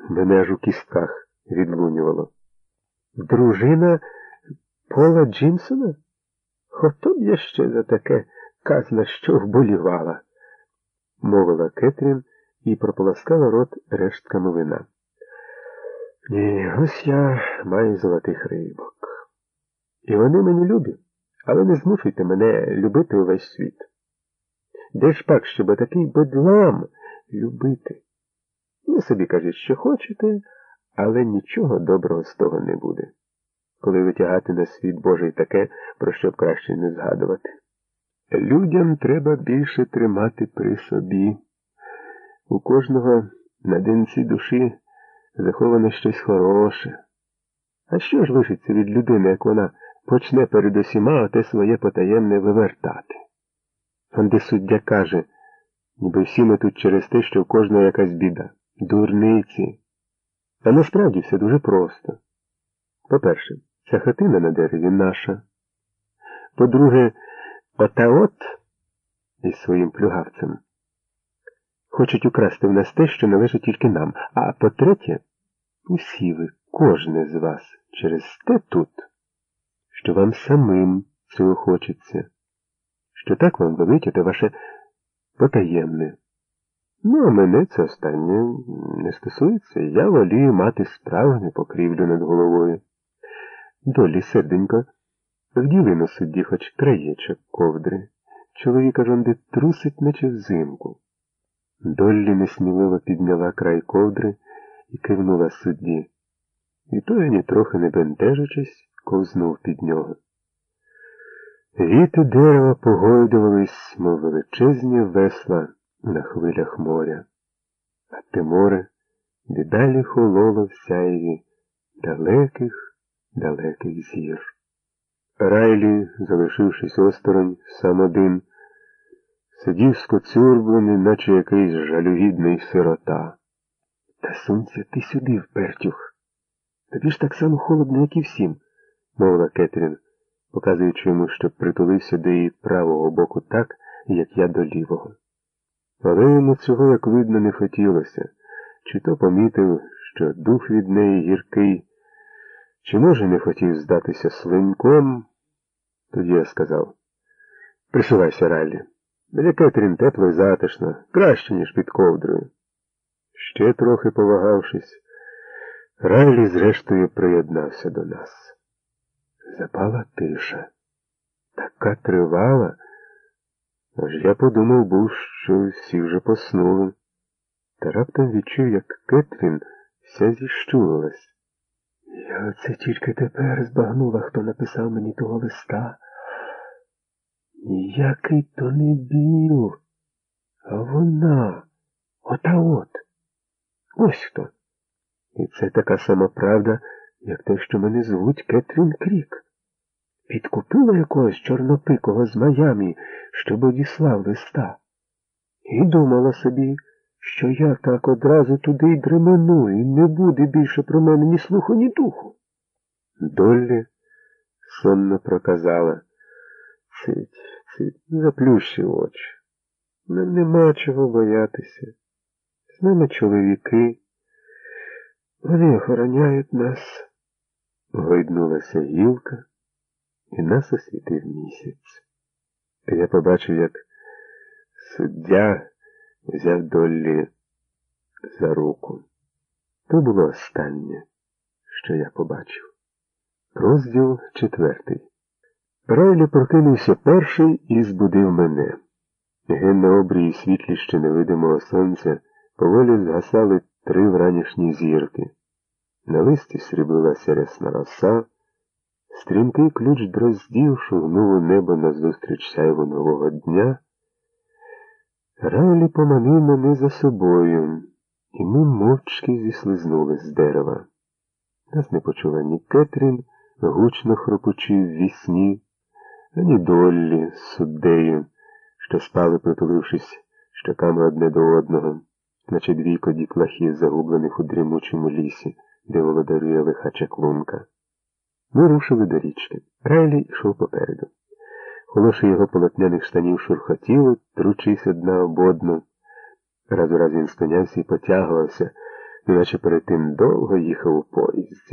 Мене аж у кістках відлунювало. Дружина Пола Джимсона? Хото б я ще за таке казна, що вболівала, мовила Кетрін і прополоскала рот рештками вина. Ні, ось я маю золотих рибок. І вони мені любі, але не змушуйте мене любити увесь світ. Де ж пак, щоб такий бедлам любити? Ви собі кажіть, що хочете, але нічого доброго з того не буде, коли витягати на світ Божий таке, про що б краще не згадувати. Людям треба більше тримати при собі. У кожного на динці душі заховано щось хороше. А що ж лишиться від людини, як вона почне перед усіма оте своє потаємне вивертати? Он де суддя каже, ніби всі ми тут через те, що в кожного якась біда. Дурниці. А насправді все дуже просто. По-перше, ця хатина на дереві наша. По-друге, ота-от із своїм плюгавцем хочуть украсти в нас те, що належить тільки нам. А по-третє, усі ви, кожне з вас, через те тут, що вам самим цього хочеться, що так вам велить оте ваше потаємне. Ну, а мене це останнє не стосується. Я волію мати справжню покрівлю над головою. Долі, серденько, вділи на судді хоч краєчок ковдри. Чоловіка жонди трусить, наче взимку. Доллі несміливо підняла край ковдри і кивнула судді. І той, нітрохи не бентежачись, ковзнув під нього. Віти дерева погойдувались, мов величезні весла на хвилях моря. А те море дедалі хололо в сяєві далеких зір. Райлі, залишившись осторонь, сам один, сидів скоцюрблений, наче якийсь жалюгідний сирота. Та сунься ти сюди, впертюх. Тобі ж так само холодно, як і всім, мовила Кетрін, показуючи йому, щоб притулився до її правого боку так, як я до лівого. Але йому цього, як видно, не хотілося. Чи то помітив, що дух від неї гіркий, чи, може, не хотів здатися слиньком. Тоді я сказав: «Присувайся, Райлі. Для Кетрін тепло і затишно, краще, ніж під ковдрою». Ще трохи повагавшись, Райлі зрештою приєднався до нас. Запала тиша. Така тривала, аж я подумав був, що всі вже поснули. Та раптом відчув, як Кетрін вся зіщулилась. Я оце тільки тепер збагнула, хто написав мені того листа. Ніякий то не Біл, а вона, ота-от. Ось хто. І це така сама правда, як те, що мене звуть Кетрін Крік. Підкупила якогось чорнопикого з Майамі, щоб одіслав листа. І думала собі, що я так одразу туди й дремену, і не буде більше про мене ні слуху, ні духу. Доллі сонно проказала: Цить, заплющи очі. Нам нема чого боятися. З нами чоловіки. Вони охороняють нас. Гойднулася гілка, і нас освітив місяць. Я побачив, як суддя взяв Доллі за руку. То було останнє, що я побачив. Розділ 4. Райлі прокинувся перший і збудив мене. Ген на обрії світлі ще невидимого сонця поволі згасали 3 вранішні зірки. На листі сріблилася рясна роса. Стрімкий ключ дроздів шугнув у небо назустріч сяйву нового дня. Райлі поманив мене за собою, і ми мовчки зіслизнули з дерева. Нас не почула ні Кетрін, гучно хропучи в вісні, ані Доллі з суддею, що спали, притулившись щоками одне до одного, наче 2 дітлахів, загублених у дрімучому лісі, де володарює лиха чаклунка. Ми рушили до річки. Райлі йшов попереду. Холоші його полотняних штанів шурхотіли, тручись одна об одну. Раз у раз він спинявся і потягувався, неначе перед тим довго їхав у поїзді.